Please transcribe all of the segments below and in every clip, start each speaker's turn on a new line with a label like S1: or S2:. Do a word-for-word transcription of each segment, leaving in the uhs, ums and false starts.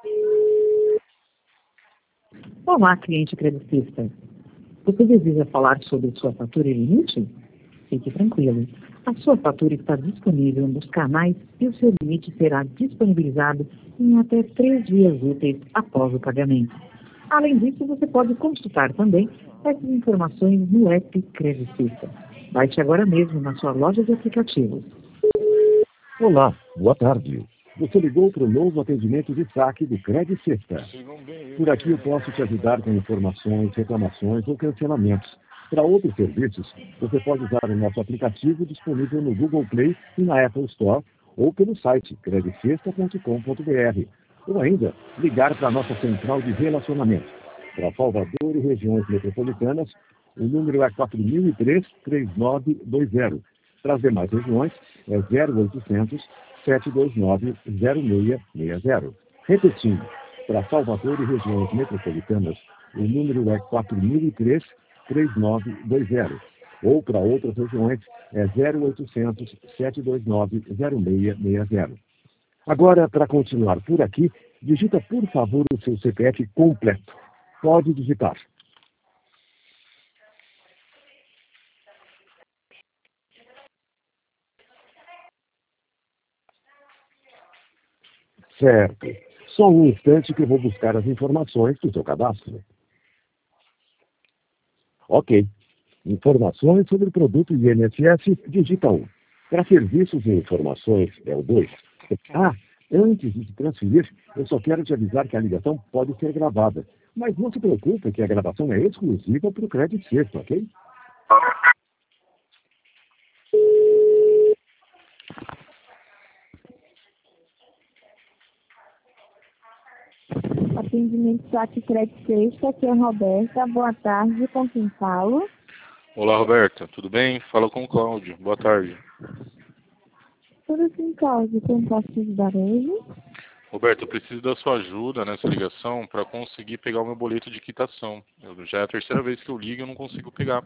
S1: Olá, cliente credicista. Você deseja falar sobre sua fatura e limite? Fique tranquilo. A sua fatura está disponível nos canais e o seu limite será disponibilizado em até três dias úteis após o pagamento. Além disso, você pode consultar também essas informações no app Credicista. Baixe agora mesmo na sua loja de aplicativos.
S2: Olá, boa tarde. Você ligou para o novo atendimento de saque do Credicista. Por aqui eu posso te ajudar com informações, reclamações ou cancelamentos. Para outros serviços, você pode usar o nosso aplicativo disponível no Google Play e na Apple Store ou pelo site credicista ponto com ponto br. Ou ainda, ligar para a nossa central de relacionamento. Para Salvador e regiões metropolitanas, o número é quatro mil e três, três nove dois zero. Para as demais regiões, é zero oitocentos, sete dois nove, zero seis seis zero. Repetindo, para Salvador e regiões metropolitanas, o número é quatro mil e três, três nove dois zero. Ou para outras regiões, é zero oitocentos, sete dois nove, zero seis seis zero. Agora, para continuar por aqui, digita por favor o seu C P F completo. Pode digitar. Certo. Só um instante que eu vou buscar as informações do seu cadastro. Ok. Informações sobre o produto I N S S, digita um. Para serviços e informações, é o dois. Ah, antes de te transferir, eu só quero te avisar que a ligação pode ser gravada. Mas não se preocupe que a gravação é exclusiva para o Credit Sexto, ok?
S3: Atendimento Saque Credit Sexto, aqui é a Roberta. Boa tarde, com quem falo?
S4: Olá, Roberta. Tudo bem? Fala com o Cláudio. Boa tarde.
S3: Tudo sim, Cláudio. Como posso te ajudar hoje?
S4: Roberta, eu preciso da sua ajuda nessa ligação para conseguir pegar o meu boleto de quitação. Eu, já é a terceira vez que eu ligo e eu não consigo pegar.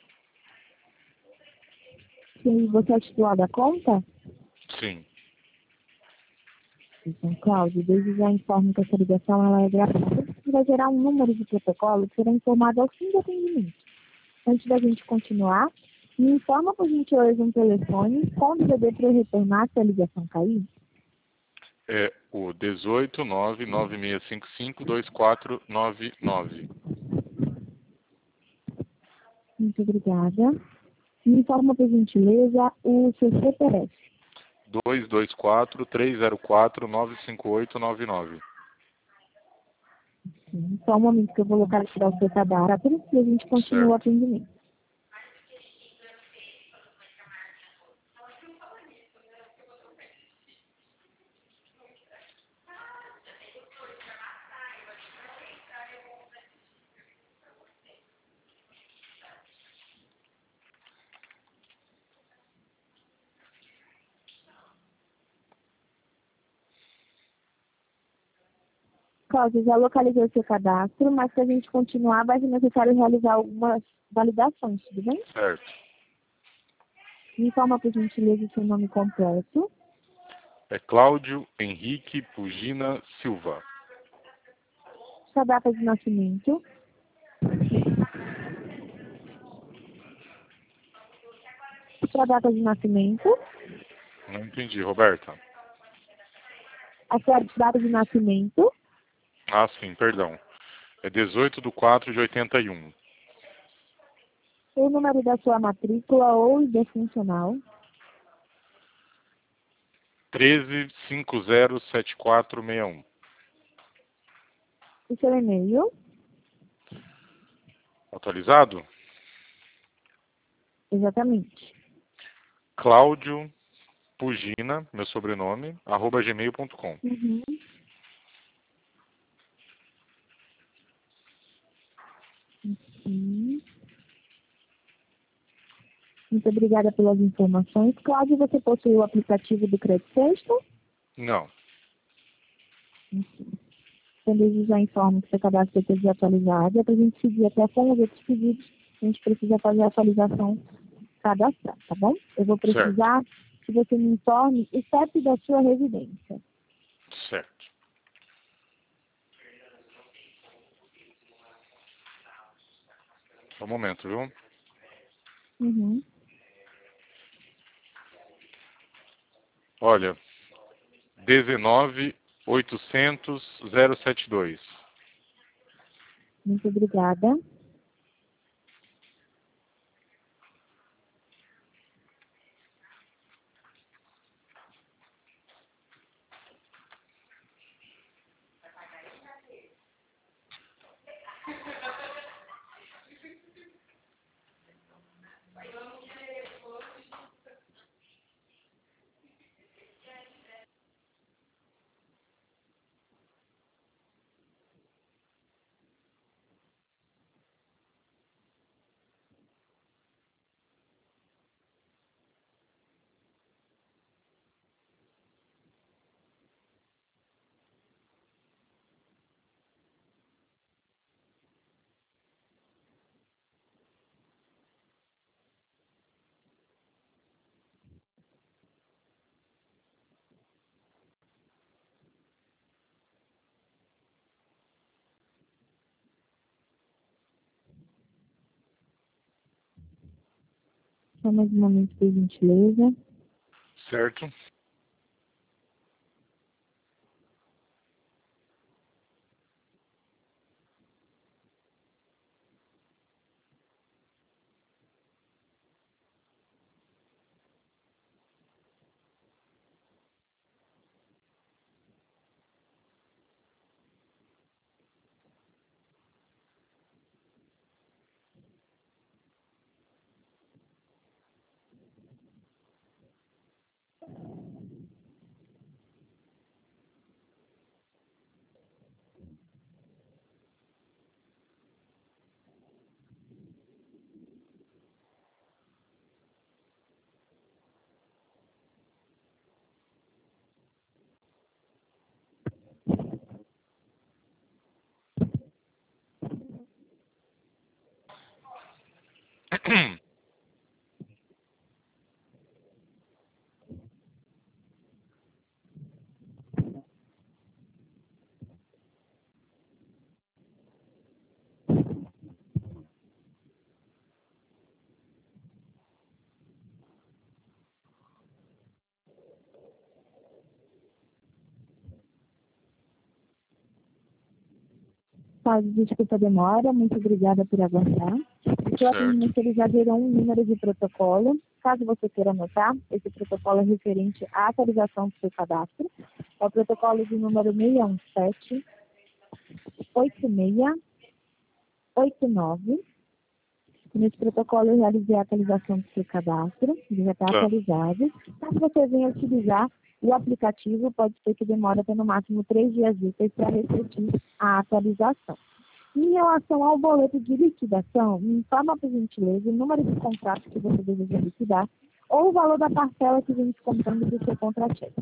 S3: Sim, você é titular da conta?
S4: Sim.
S3: Então, Cláudio, desde já informo que essa ligação ela é gravada. Você vai gerar um número de protocolo que será informado ao fim do atendimento. Antes da gente continuar, me informa, por gentileza, um telefone com o D D para eu retornar se a ligação cair.
S4: É o dezoito, nove, nove seis cinco cinco, dois quatro nove nove.
S3: Muito obrigada. Me informa, por gentileza, o seu C P F.
S4: dois dois quatro, três zero quatro, nove cinco oito nove nove.
S3: Sim, só um momento que eu vou localizar o seu cadastro e a gente continua o atendimento. Cláudio, já localizei o seu cadastro, mas para a gente continuar, vai ser necessário realizar algumas validações, tudo bem?
S4: Certo.
S3: Me informa, por gentileza, o seu nome completo.
S4: É Cláudio Henrique Pugina Silva.
S3: Sua data de nascimento. Sua data de nascimento.
S4: Não entendi, Roberta.
S3: A sua data de nascimento.
S4: Ah, sim, perdão. É dezoito de quatro de oitenta e um.
S3: O número da sua matrícula ou I D funcional.
S4: treze cinco zero sete quatro seis um.
S3: O seu e-mail.
S4: Atualizado?
S3: Exatamente.
S4: Cláudio Pugina, meu sobrenome, arroba gmail ponto com.
S3: Uhum. Sim. Muito obrigada pelas informações. Cláudio, você possui o aplicativo do Credit Sexto?
S4: Não.
S3: Então, desde já informo que seu cadastro foi desatualizado. É para a gente seguir até com os outros pedidos. A gente precisa fazer a atualização cadastral, tá bom? Eu vou precisar
S4: Certo.
S3: que você me informe o C E P da sua residência.
S4: Certo. Só um momento, viu?
S3: Uhum.
S4: Olha, dezenove oitocentos zero setenta e dois.
S3: Muito obrigada. Só mais um momento, por gentileza.
S4: Certo?
S3: Pode, desculpa a demora, muito obrigada por aguardar. O seu atendimento ele já gerou um número de protocolo. Caso você queira anotar, esse protocolo é referente à atualização do seu cadastro. É o protocolo de número seis um sete, oito seis, oito nove. Nesse protocolo eu realizei a atualização do seu cadastro, ele já está
S4: Tá.
S3: atualizado. Caso você venha utilizar o aplicativo, pode ser que demore até no máximo três dias úteis para refletir a atualização. Em relação ao boleto de liquidação, me informa, por gentileza, o número de contrato que você deseja liquidar ou o valor da parcela que vem descontando do seu contra-cheque.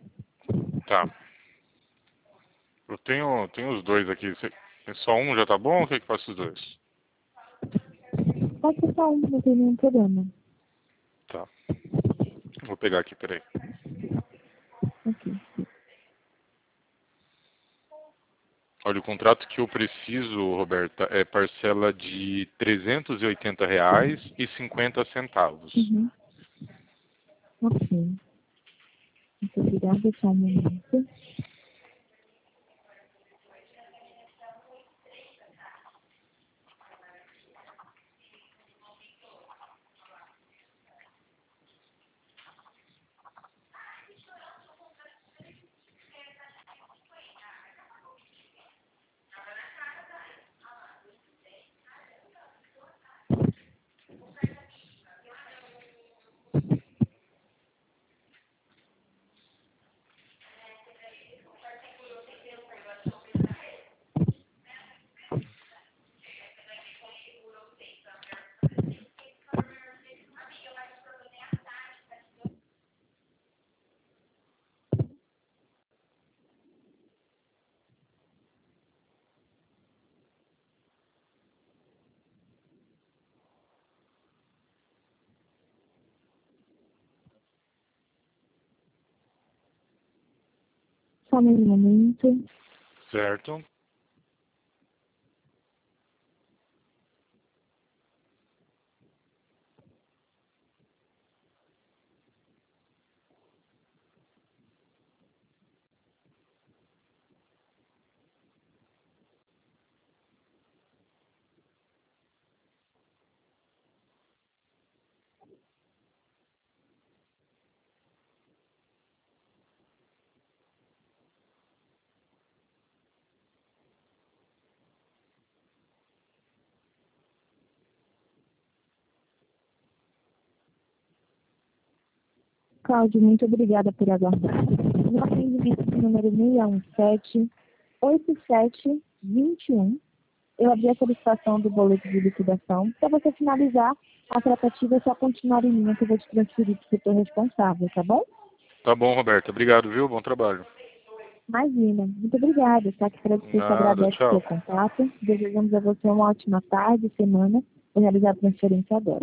S4: Tá. Eu tenho, tenho os dois aqui. Você- Só um já tá bom ou quer que faça os dois?
S3: Pode ser só um, não tem nenhum problema.
S4: Tá. Vou pegar aqui, peraí.
S3: Ok.
S4: Olha, o contrato que eu preciso, Roberta, é parcela de trezentos e oitenta reais e cinquenta centavos.
S3: Uhum. Ok. Muito obrigada, só um momento. Só mais um momento.
S4: Certo?
S3: Cláudio, muito obrigada por aguardar. No atendimento de número seis um sete, oito sete dois um, eu abri a solicitação do boleto de liquidação. Para você finalizar, a tratativa é só continuar em linha que eu vou te transferir para o setor responsável, tá bom?
S4: Tá bom, Roberta. Obrigado, viu? Bom trabalho.
S3: Imagina. Muito obrigada. Está aqui para você, agradece o seu contato. Desejamos a você uma ótima tarde, semana. Vou realizar a transferência agora.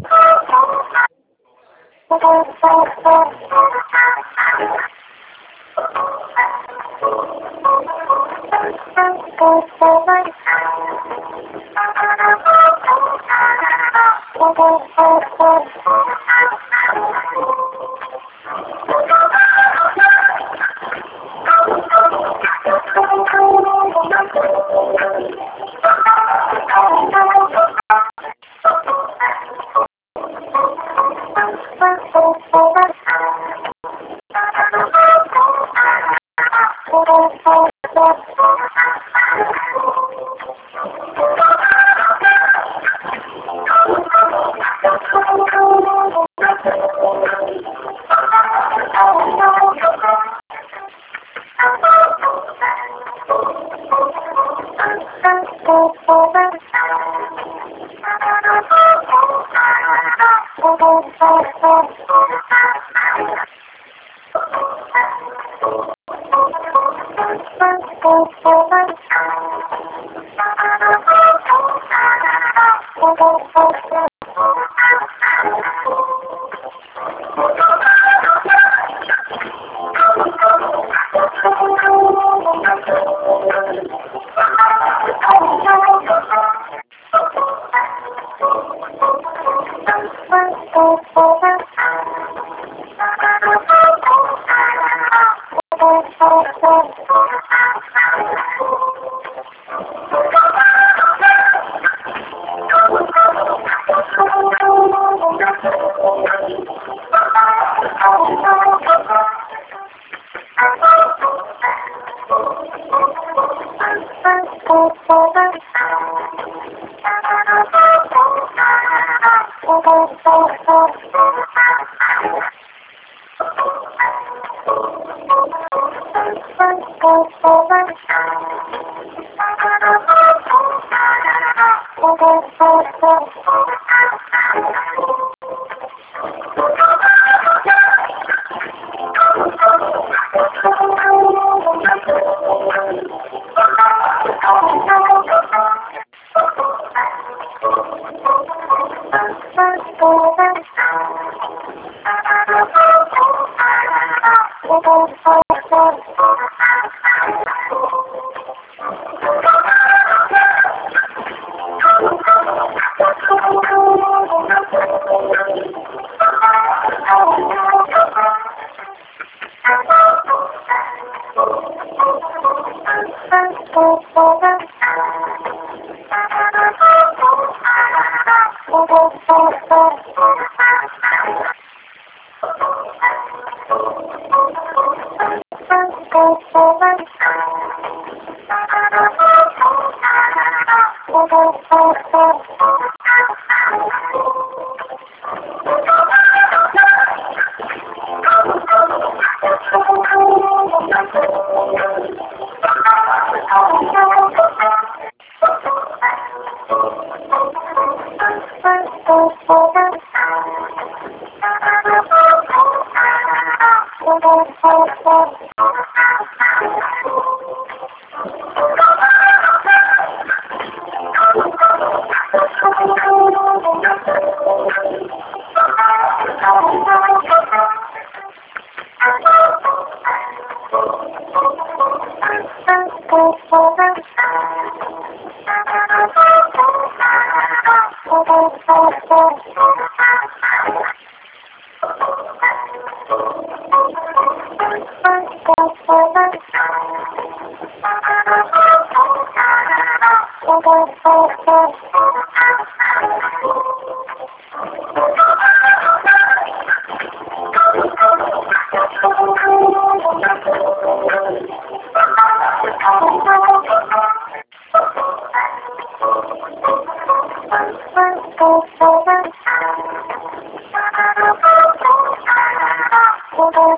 S3: Thank you.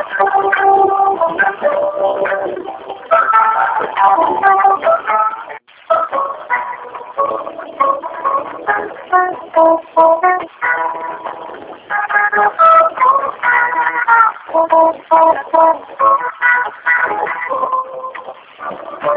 S5: Thank you.